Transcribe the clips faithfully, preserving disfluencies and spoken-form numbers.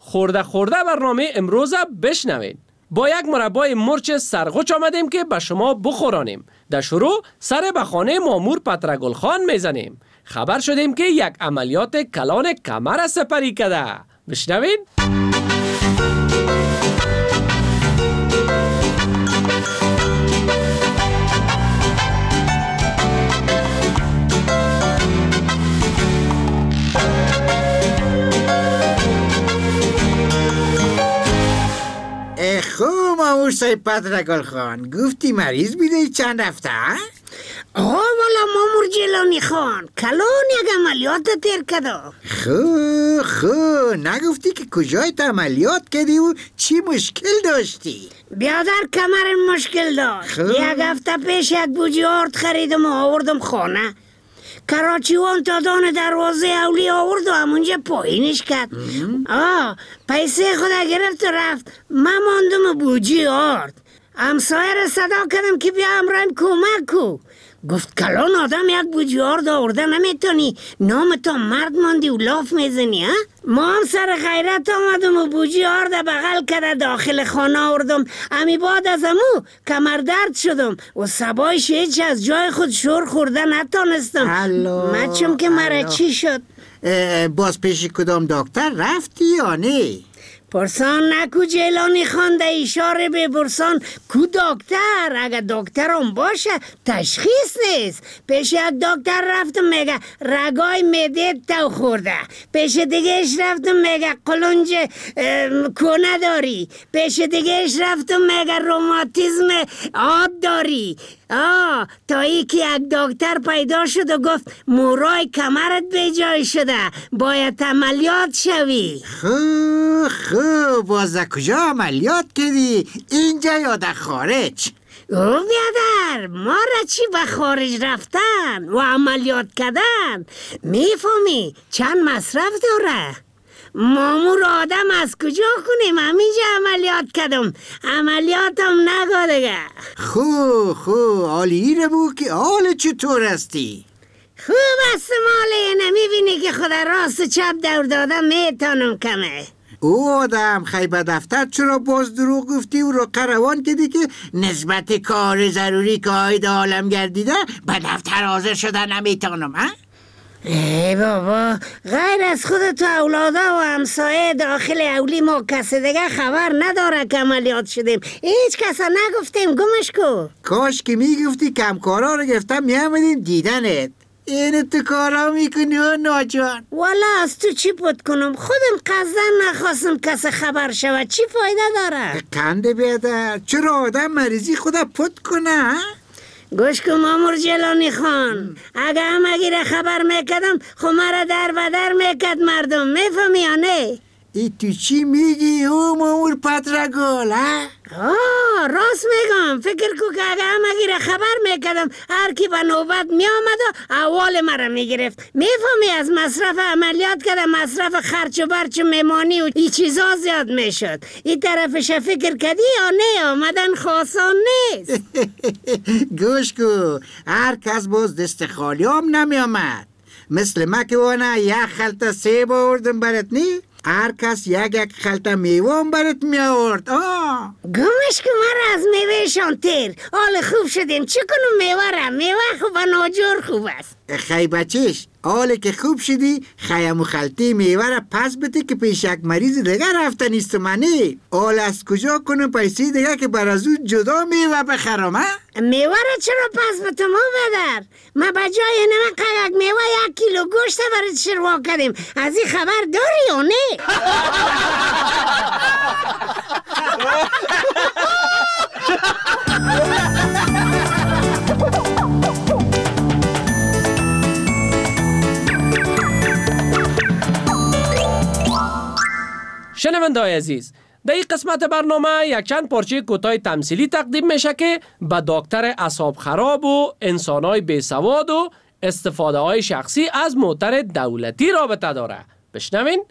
خورده خورده برنامه امروز بشنوین. با یک مربای مرچ سرغوچ آمدیم که به شما بخورانیم. در شروع سر به خانه مامور پترگل خان میزنیم. خبر شدیم که یک عملیات کلان کمر سپری کرده. بشنوین. خب مامور صاحب پترگل خان، گفتی مریض بیده چند هفته؟ آه والا مامور جیلانی خان، کلان یک عملیات تیر کده. خب خب نگفتی که کجای تا عملیات کردی و چی مشکل داشتی؟ بیادر کمرم مشکل داشت. یک هفته پیش یک بوجی آرد خریدم و آوردم خانه. کراچیوان تا دان دروازه اولی آورد و همونجا پایینش کرد. آه پیسه خدا گرفت و رفت. من ماندم بوجی آرد. همسایه را صدا کردم که بیا امرایم کمک کو. گفت کلان آدم یک بوجی آرد آورده نمیتونی نام تا مرد ماندی و لاف میزنی ها؟ ما هم سر غیرت آمدم و بوجی آرد بغل کرده داخل خانه آوردم. امی بعد از امو کمر درد شدم و سبایش هیچ از جای خود شور خورده نتانستم. من چون که مرا چی شد؟ باز پیش کدام دکتر رفتی یا نه؟ پرسان نکو جیلانی خان ده اشاره به پرسان کو دکتر. اگه دکتر هم باشه تشخیص نیست. پیش یک دکتر رفتم میگه رگای معده تو خورده. پیش دیگهش رفتم میگه قلنج کونه داری. پیش دیگهش رفتم میگه روماتیسم آب داری. آه تا ای که یک دکتر پیدا شد و گفت مورای کمرت به جای شده باید عملیات شوی. خب خب باز کجا عملیات کردی؟ اینجا یا در خارج؟ او بیادر ما را چی به خارج رفتن و عملیات کردن میفهمی چند مصرف داره؟ مامور آدم از کجا کنیم؟ همینجا عملیات کردم. عملیات هم نگاه دیگه. خو خو حالی رو بو که حال چطور هستی؟ خوب است ماله نمیبینی که خدا راست چپ دور دادم میتانم کمه. او آدم خیلی به دفتر چرا باز دروغ گفتی و رو قروان کردی که نسبت کار ضروری که آید عالم گردیده به دفتر حاضر شدن نمیتانم ها؟ ای بابا غیر از خودت و اولادا و همسایه داخل اولی ما کسی دیگه خبر نداره که عملیات شدیم. هیچ کسا نگفتیم گمش کو. کاش که میگفتی کمکارا رو گفتم میامدیم دیدنت. این تو کارا میکنی و ناجوان. والا از تو چی پد کنم؟ خودم قصدن نخواستم کسی خبر شود. چی فایده داره؟ کنده بیادر چرا آدم مریضی خدا پد کنه؟ گوش کن مامور جیلانی خان، اگه همگی را خبر میکدم خو مرا در و در میکد مردم. میفهمی یا نه؟ ای تو چی میگی او مامور پترگل ها؟ آه راست میگم. فکر کو که اگه همگی را خبر میکدم هر کی به نوبت میامد و اول مرا میگرفت. میفهمی از مصرف عملیات کردم مصرف خرچ و برچ و میمانی و ای چیزا زیاد میشد. این طرفش فکر کردی یا نه؟ آمدن خواستان نیست. گوش کو هر کس باز دست خالی هم نمیامد. مثل ما که وانا یک خلطه سیب آوردم برات نی؟ هر کس یک یک خلطه میوه هم برات می آورد. آه گمش که من از میوه شان تیر حال خوب شدیم. چه کنم میوه را؟ میوه خوب و ناجور خوب است. خی بچش حالی که خوب شدی خیم و خلطه میوه را پس بده که پیش یک مریض دیگه رفته نیست منی. حال از کجا کنم پیسی دیگه که بر از اون جدا میوه بخرم ها؟ میوه را چرا پس به تو ما بدر؟ ما بجای نمک یک میوه یک کیلو گوشت برات شروع کردیم. از این خبر داری یا نه؟ شنونده‌های عزیز، در این قسمت برنامه یک چند پارچه کوتاه تمثیلی تقدیم میشه که به دکتر اعصاب خراب و انسان‌های بیسواد و استفاده های شخصی از موتر دولتی رابطه داره. بشنوین.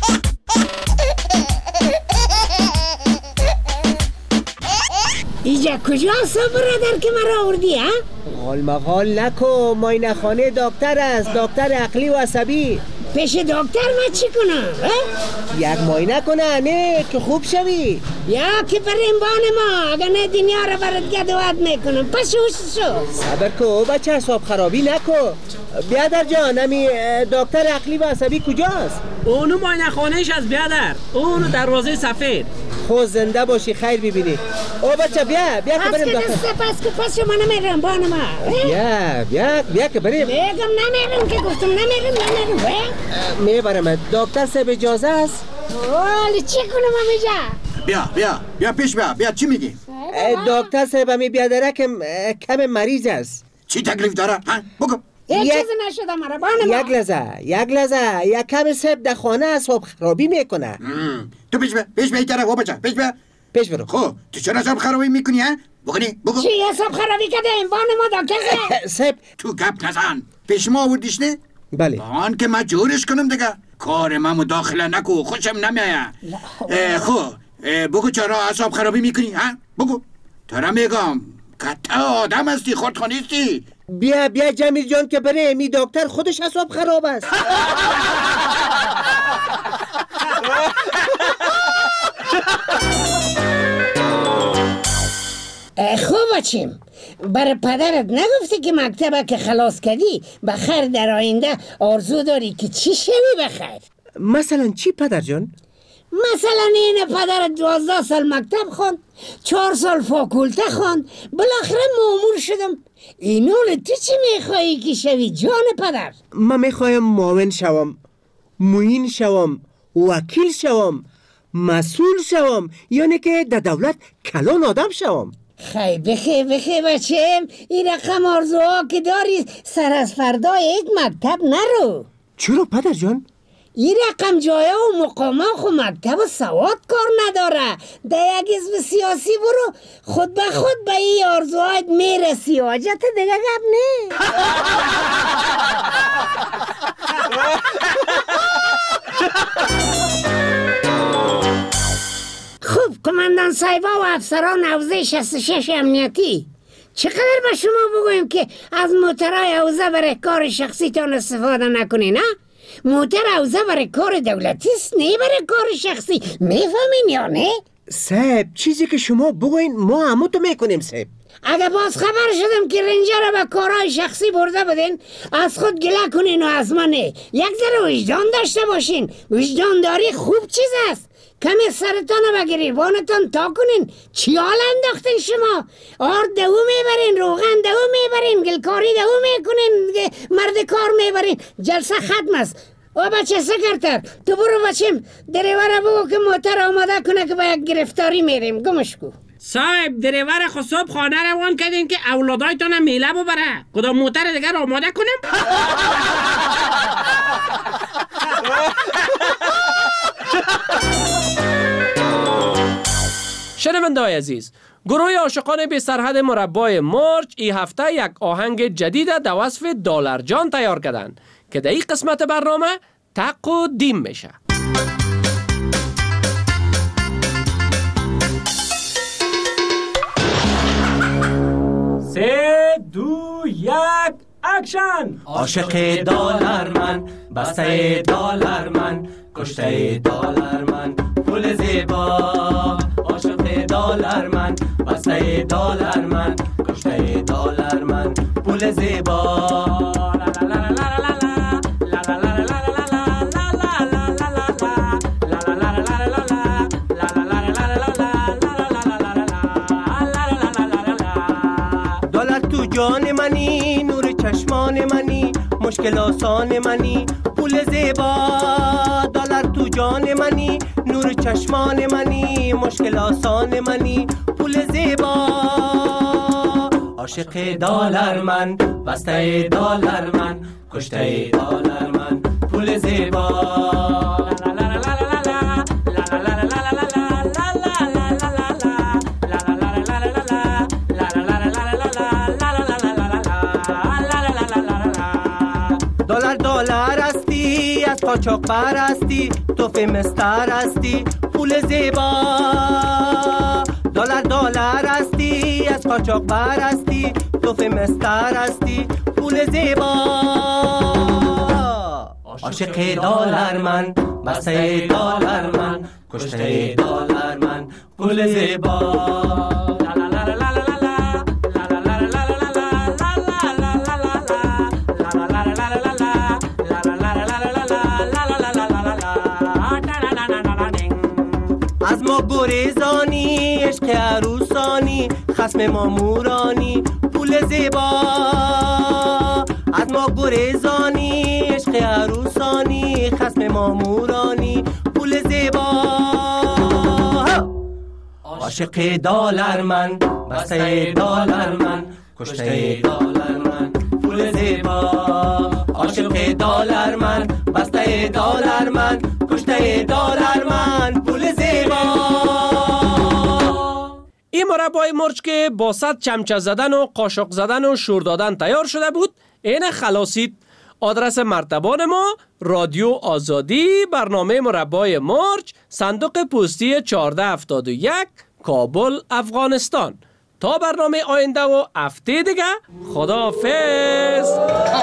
اینجا کجا هست برادر که مرا آوردی ها؟ غال مغال نکو، ماینه خانه دکتر است، دکتر عقلی و عصبی. پیش دکتر ما چی کنم؟ یک ماینه کنه نه که خوب شوی. یا که بریم بان ما، اگر نه دنیا را برات گدوات میکنم. پس هوش شو. صبر کو بچه، حساب خرابی نکو. بیادر جان، امی دکتر عقلی و عصبی کجاست؟ اونو ماینه خانهش از بیادر، اونو دروازه سفید. خود زنده باشی، خیر ببینی. او بچه بیا بیا که بریم دکتر. پس که پس که پس شما نمیرم بان ما. بیا بیا بیا که بریم. میگم نمیرم که گفتم نمیرم نمیرم. میبرم. دکتر صاحب اجازه است؟ والی چی کنم امیجا؟ بیا بیا بیا پیش بیا بیا چی میگی؟ دکتر صاحب امی بیادره که کم مریض است. چی تکلیف داره؟ ها بگو. هیچ چیز نشده مرا بان ما. یک لحظه یک لحظه یک کم صاحب در خانه اصاب خرابی میکنه. تو پیش بیا پیش بیا طرف و بچه پیش بیا پیش برو. خب تو چرا اصاب خرابی میکنی ها؟ بگونی بگو. چی اصاب خرابی کردیم بان ما دکتر صاحب تو گپ نزن. پیش ما آوردیش نه؟ بله. بان که من جورش کنم دیگه. کار من مداخله نکو، خوشم نمیاد. خب بگو چرا اعصاب خرابی میکنی ها؟ بگو. ترا میگم قطع آدم هستی، خودخانیستی. بیا بیا جمیل جان که بره، می دکتر خودش اعصاب خراب است. خوب بچیم. برای پدرت نگفتی که مکتبه که خلاص کردی بخیر در آینده آرزو داری که چی شوی بخیر؟ مثلا چی پدر جان؟ مثلا این پدرت دوازده سال مکتب خوند، چهار سال فاکولته خوند، بالاخره مامور شدم. اینول تو چی میخوایی که شوی جان پدر؟ من میخوایم معاون شوم، معین شوم، وکیل شوم، مسئول شوم، یعنی که در دولت کلان آدم شوم. خی بخی بخی بچم، این رقم آرزوها که داری سر از فردا یک مکتب نرو. چرا پدر جان؟ این رقم جایه و مقامه خو مکتب و سواد کار نداره. در یک حزب سیاسی برو، خود به خود به این آرزوهایت میرسی. حاجت دیگه گپ نه. خوب کماندان صاحبا و افسران حوزه شصت و شش امنیتی، چقدر به شما بگویم که از موترهای حوزه برای کار شخصیتان استفاده نکنین ها؟ موتر حوزه برای کار دولتی است، نه برای کار شخصی. میفهمین یا نه؟ صاحب چیزی که شما بگوین ما همو تو میکنیم صاحب. اگه باز خبر شدم که رنجر به کارهای شخصی برده بدین، از خود گله کنین و از من نه. یک ذره وجدان داشته باشین. وجدان داری خوب چیز است. کمی سرتان به گریبانتان تا کنین. چی حال انداختین شما؟ آرد دهو میبرین، روغن دهو میبرین، گلکاری دهو میکنین، مرد کار میبرین. جلسه ختم است. او بچه سکرتر تو برو بچیم دریوره بگو که موتر آماده کنه که با یک گرفتاری میریم. گمش کو. صاحب دریور خصوب خانه روان کردین که اولادایتان میله ببره. کدام موتر دیگر آماده کنم؟ شنونده‌های عزیز، گروه عاشقان بی سرحد مربای مرج این هفته یک آهنگ جدید در وصف دلار جان تیار کردند که در این قسمت برنامه تقدیم میشه. سه دو یک اکشن. عاشق دلار من، بسته دلار من، کشته دلار من، پول زیبا. عاشق دلار من، بسته دلار من، کشته دلار من، پول زیبا. دلار تو جان منی، نور چشمان منی، مشکل آسان منی، پول زیبا. دلار تو جان منی، نور چشمان منی، مشکل آسان منی، پول زیبا. عاشق دلار من، بسته دلار من، کشته دلار من، پول زیبا. دلار دلار هستی، از قاچاق پرستی، تو فیمستر هستی، پول زیبا. دلار دلار هستی، از قاچاق بر هستی، توف مستر هستی، پول زیبا. عاشق دلار من، بسته دلار من، کشته دلار من، پول زیبا. از ما گریزانی، عشق عروسانی، خصم مامورانی، پول زیبا. از ما گریزانی، عشق عروسانی، خصم مامورانی، پول زیبا. عاشق دلار من، بسته دلار من، کشته دلار من، پول زیبا. عاشق دلار من، بسته دلار من، کشته دلار من، پول زیبا. این مربای مرچ که با صد چمچه زدن و قاشق زدن و شور دادن تیار شده بود، این خلاصید. آدرس مرتبان ما رادیو آزادی، برنامه مربای مرچ، صندوق پستی چهارده هفتاد و یک، کابل، افغانستان. تا برنامه آینده و هفته دیگه، خداحافظ.